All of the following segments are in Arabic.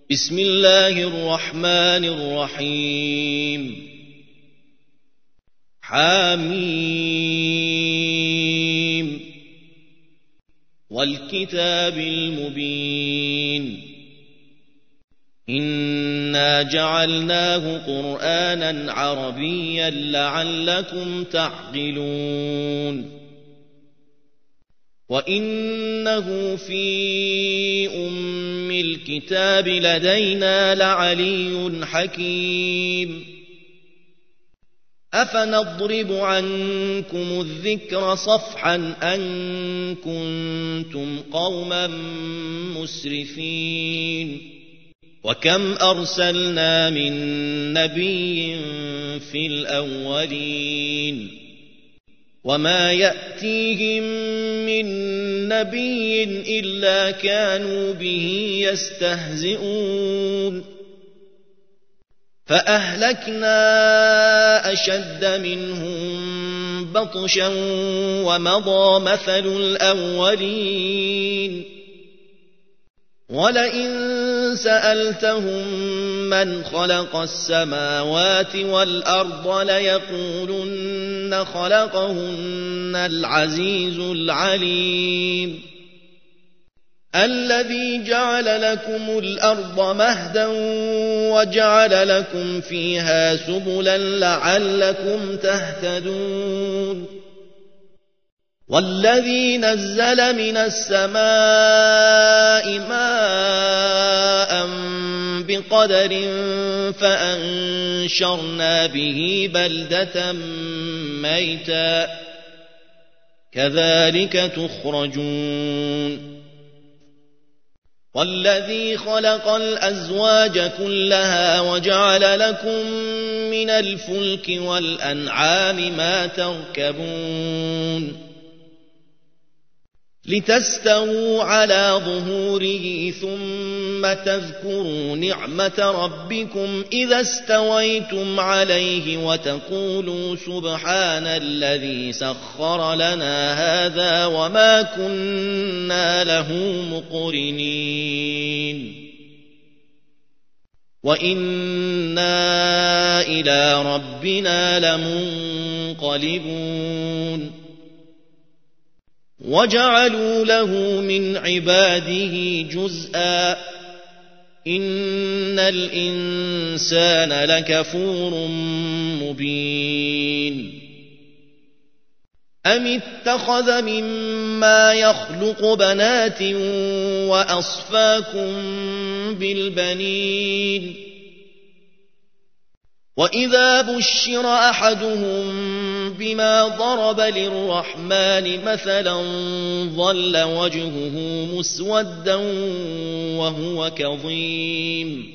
بسم الله الرحمن الرحيم حميم والكتاب المبين إنا جعلناه قرآنا عربيا لعلكم تعقلون وإنه في أم الكتاب لدينا لعلي حكيم أفنضرب عنكم الذكر صفحا أن كنتم قوما مسرفين وكم أرسلنا من نبي في الأولين وما يأتيهم من نبي إلا كانوا به يستهزئون فأهلكنا أشد منهم بطشا ومضى مثل الأولين ولئن سألتهم من خلق السماوات والأرض ليقولن خلقهن العزيز العليم الذي جعل لكم الأرض مهدا وجعل لكم فيها سبلا لعلكم تهتدون والذي نزل من السماء ماء بقدر فأنشرنا به بلدة ميتا كذلك تخرجون والذي خلق الأزواج كلها وجعل لكم من الفلك والأنعام ما تركبون لتستووا على ظهوره ثم تذكروا نعمة ربكم إذا استويتم عليه وتقولوا سبحان الذي سخر لنا هذا وما كنا له مقرنين وإنا إلى ربنا لمنقلبون وجعلوا له من عباده جزءا إن الإنسان لكفور مبين أم اتخذ مما يخلق بنات وأصفاكم بالبنين وإذا بشر أحدهم بما ضرب للرحمن مثلا ظل وجهه مسودا وهو كظيم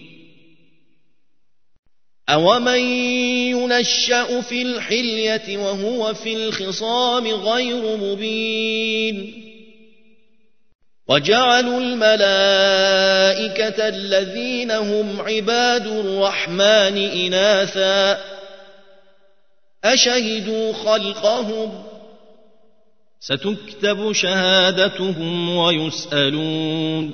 أومن ينشأ في الحلية وهو في الخصام غير مبين وجعلوا الملائكة الذين هم عباد الرحمن إناثا أشهدوا خلقهم ستكتب شهادتهم ويسألون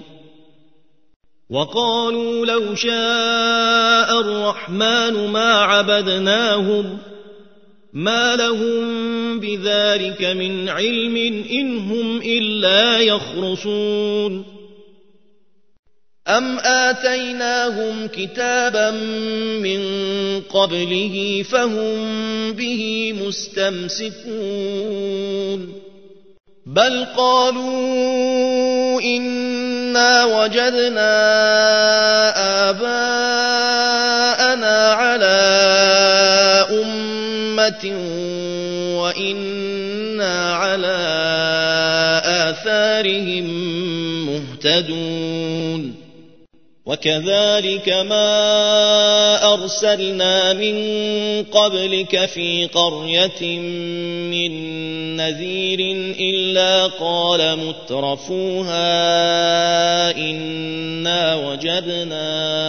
وقالوا لو شاء الرحمن ما عبدناهم ما لهم بذلك من علم إن هم إلا يخرصون أم آتيناهم كتابا من قبله فهم به مستمسكون بل قالوا إنا وجدنا آباءنا على أمة وإنا على آثارهم مهتدون وكذلك ما أرسلنا من قبلك في قرية من نذير إلا قال مترفوها إنا وجدنا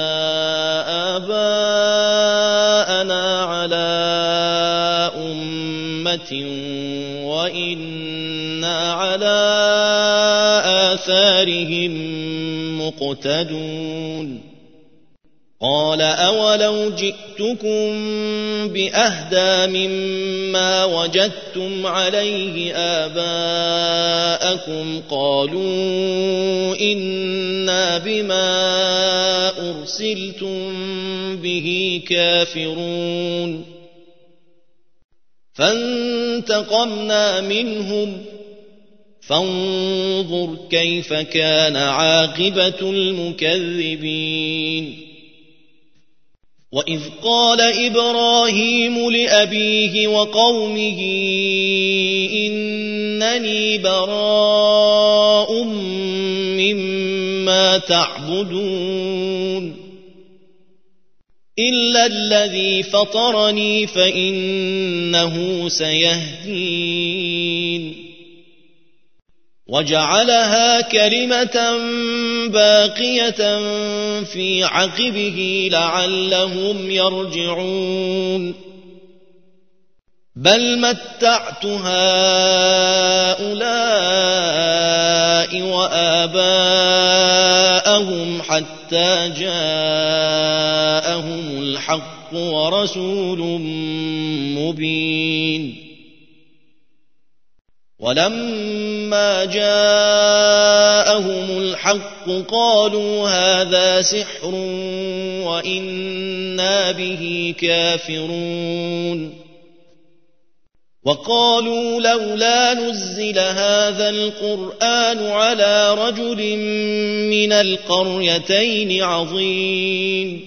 آباءنا على أمة وإنا على آثارهم مقتدون قال أولو جئتكم بأهدى مما وجدتم عليه آباءكم قالوا إنا بما أرسلتم به كافرون فانتقمنا منهم فانظر كيف كان عاقبة المكذبين وإذ قال إبراهيم لأبيه وقومه إنني براء مما تعبدون إلا الذي فطرني فإنه سيهدين وجعلها كلمة باقية في عقبه لعلهم يرجعون بل متعت هؤلاء وآباءهم حتى جاءهم الحق ورسول مبين ولما جاءهم الحق قالوا هذا سحر وإنا به كافرون وقالوا لولا نزل هذا القرآن على رجل من القريتين عظيم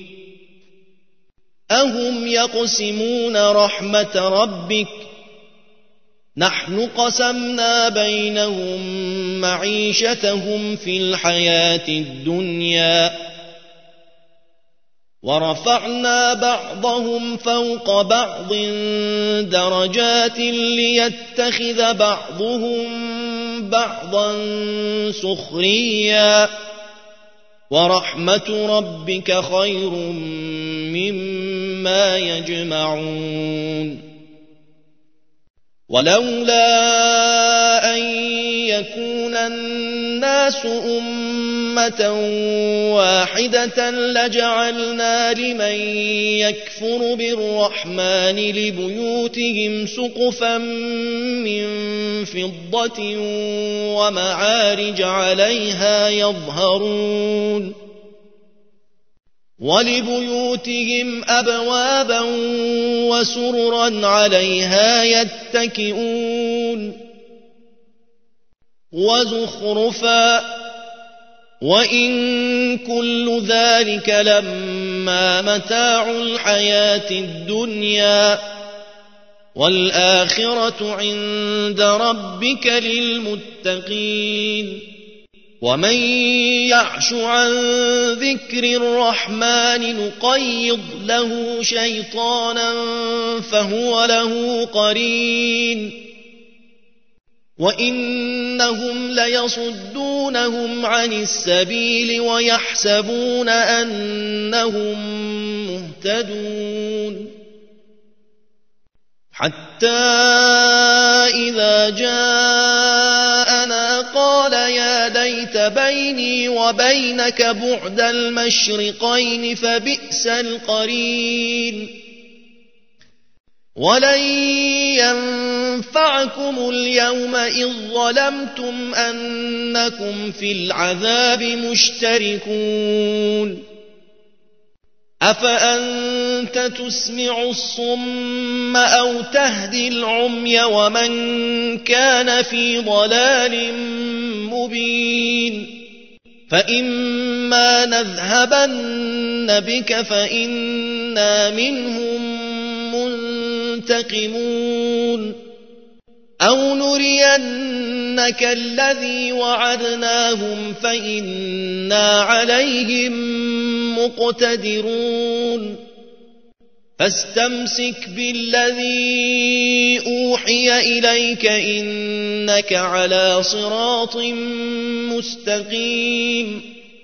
أهم يقسمون رحمة ربك نحن قسمنا بينهم معيشتهم في الحياة الدنيا ورفعنا بعضهم فوق بعض درجات ليتخذ بعضهم بعضا سخريا ورحمة ربك خير مما يجمعون ولولا أن يكون الناس أمة واحدة لجعلنا لمن يكفر بالرحمن لبيوتهم سقفا من فضة ومعارج عليها يظهرون ولبيوتهم أبوابا وسررا عليها يتكئون وزخرفا وإن كل ذلك لما متاع الحياة الدنيا والآخرة عند ربك للمتقين ومن يعش عن ذكر الرحمن نقيض له شيطانا فهو له قرين وإنهم ليصدونهم عن السبيل ويحسبون أنهم مهتدون حتى إذا جاءنا قال يا ليت بيني وبينك بعد المشرقين فبئس القرين ولن ينفعكم اليوم إذ ظلمتم أنكم في العذاب مشتركون أفأنت تسمع الصم أو تهدي العمي ومن كان في ضلال مبين فإما نذهبن بك فإنا منهم منتقمون أو نرينك الذي وعدناهم فإنا عليهم مقتدرون فاستمسك بالذي أوحي إليك إنك على صراط مستقيم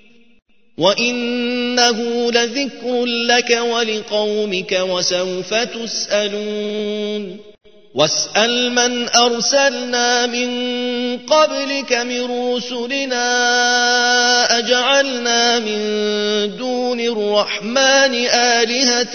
وإنه لذكر لك ولقومك وسوف تسألون واسأل من أرسلنا من قبلك من رسلنا أجعلنا من دون الرحمن آلهة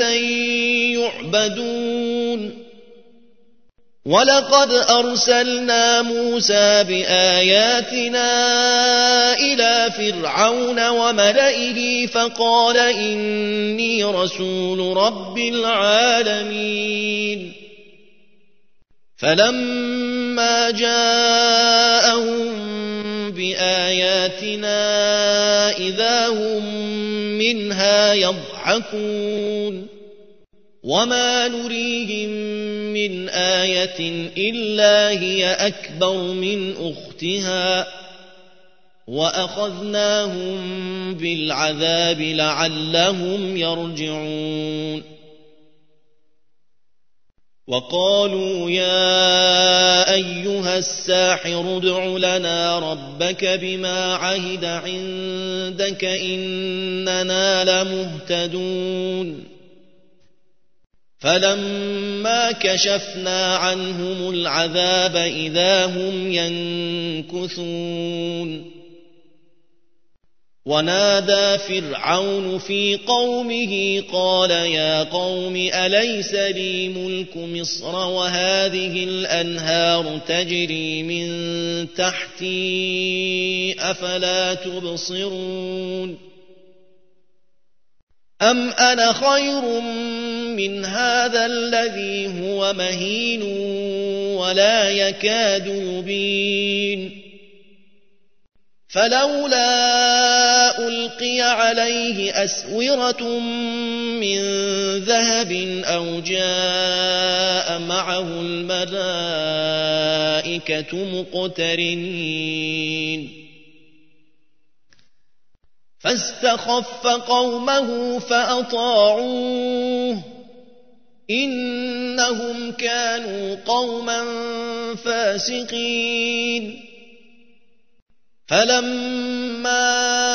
يعبدون ولقد أرسلنا موسى بآياتنا إلى فرعون وملئه فقال إني رسول رب العالمين فلما جاءهم بآياتنا إذا هم منها يضحكون وما نريهم من آية إلا هي أكبر من أختها وأخذناهم بالعذاب لعلهم يرجعون وقالوا يا أيها الساحر ادع لنا ربك بما عهد عندك إننا لمهتدون فلما كشفنا عنهم العذاب إذا هم ينكثون ونادى فرعون في قومه قال يا قوم أليس لي ملك مصر وهذه الأنهار تجري من تحتي أفلا تبصرون أم أنا خير من هذا الذي هو مهين ولا يكاد يبين فلولا ألقي عليه أسورة من ذهب أو جاء معه الملائكة مقترنين فاستخف قومه فأطاعوه إنهم كانوا قوما فاسقين فلما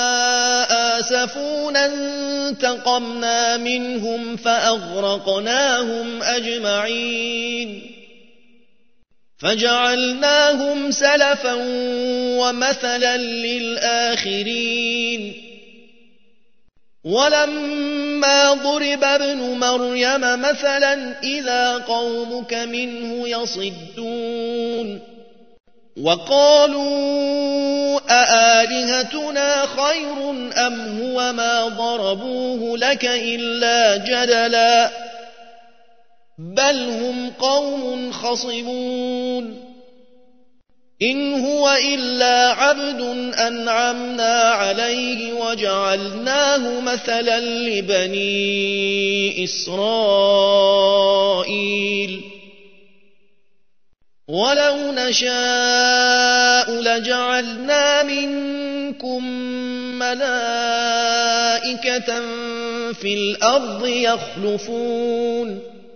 آسفونا انتقمنا منهم فأغرقناهم أجمعين فجعلناهم سلفا ومثلا للآخرين ولما ضرب ابن مريم مثلا إذا قومك منه يصدون وقالوا أآلهتنا خير أم هو ما ضربوه لك إلا جدلا بل هم قوم خصمون إن هو إلا عبد أنعمنا عليه وجعلناه مثلا لبني إسرائيل ولو نشاء لجعلنا منكم ملائكة في الأرض يخلفون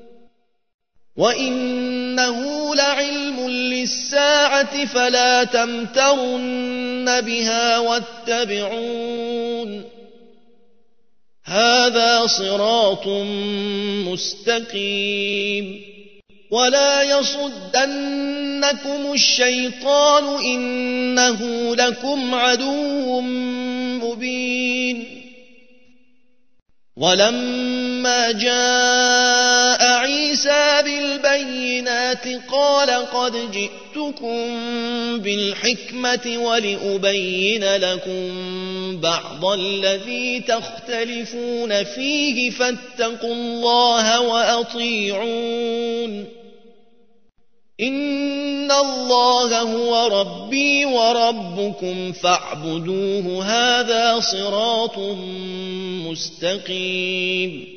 وإنه لعلم للساعة فلا تمترن بها واتبعون هذا صراط مستقيم ولا يصدنكم الشيطان إنه لكم عدو مبين ولما جاء عيسى بالبينات قال قد جئتكم بالحكمة ولأبين لكم بعض الذي تختلفون فيه فاتقوا الله وأطيعون إن الله هو ربي وربكم فاعبدوه هذا صراط مستقيم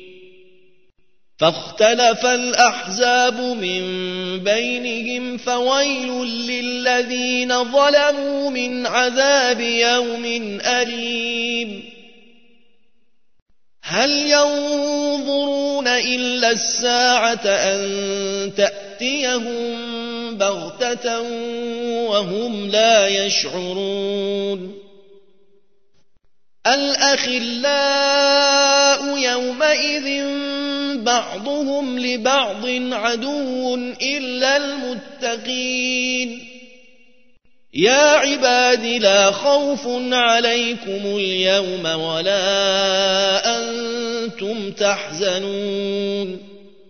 فاختلف الأحزاب من بينهم فويل للذين ظلموا من عذاب يوم أليم هل ينظرون إلا الساعة أن تأتيهم بغتة وهم لا يشعرون الأخلاء يومئذ بعضهم لبعض عدو إلا المتقين يا عباد لا خوف عليكم اليوم ولا أنتم تحزنون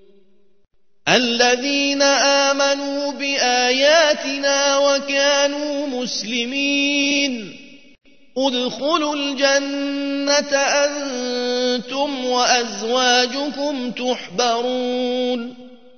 الذين آمنوا بآياتنا وكانوا مسلمين ادخلوا الجنة أنتم وأزواجكم تحبرون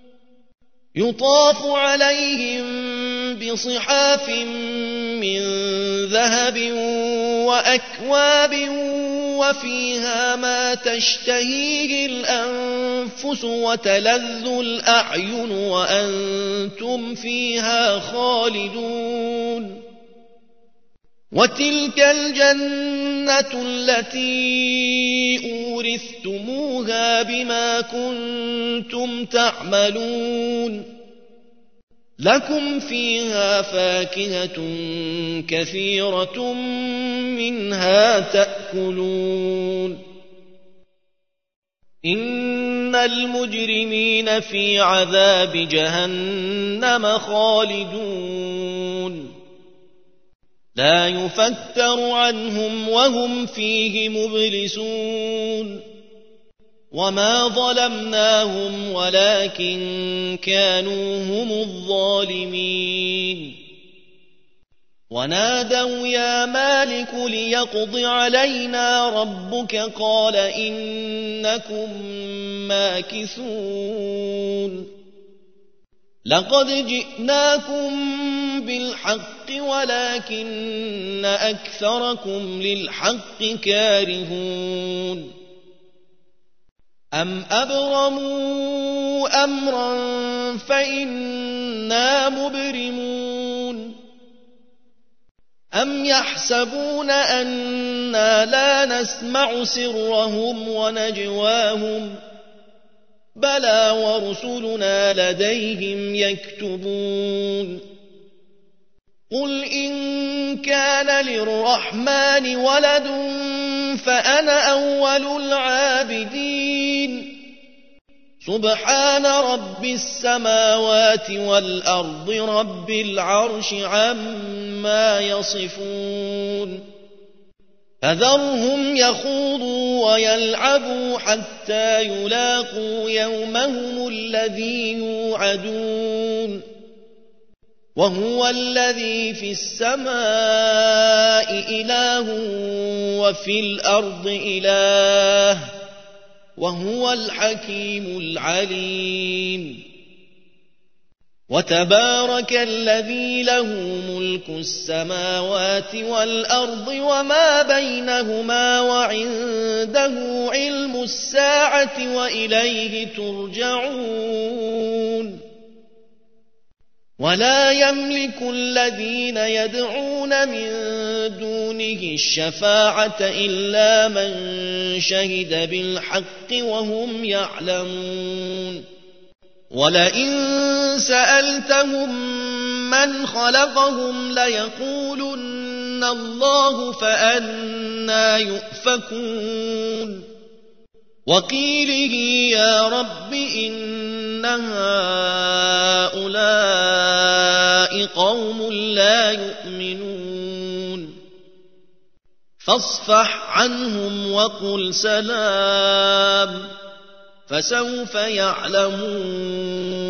يطاف عليهم بصحاف من ذهب وأكواب وفيها ما تشتهيه الأنفس وتلذ الأعين وأنتم فيها خالدون وتلك الجنة التي أورثتموها بما كنتم تعملون لكم فيها فاكهة كثيرة منها تأكلون إن المجرمين في عذاب جهنم خالدون لا يفتر عنهم وهم فيه مبلسون وما ظلمناهم ولكن كانوا هم الظالمين ونادوا يا مالك ليقض علينا ربك قال إنكم ماكثون لقد جئناكم بالحق ولكن أكثركم للحق كارهون أم أبرموا أمرا فإنا مبرمون أم يحسبون أنا لا نسمع سرهم ونجواهم بلى ورسلنا لديهم يكتبون قل إن كان للرحمن ولد فأنا أول العابدين سبحان رب السماوات والأرض رب العرش عما يصفون فذرهم يخوضوا ويلعبوا حتى يلاقوا يومهم الذي يوعدون وهو الذي في السماء إله وفي الأرض إله وهو الحكيم العليم وتبارك الذي له ملك السماوات والأرض وما بينهما وعنده علم الساعة وإليه ترجعون ولا يملك الذين يدعون من دونه الشفاعة إلا من شهد بالحق وهم يعلمون ولئن سألتهم من خلقهم ليقولن الله فأنى يؤفكون وقيله يا رب إن هؤلاء قوم لا يؤمنون فاصفح عنهم وقل سلام فسوف يعلمون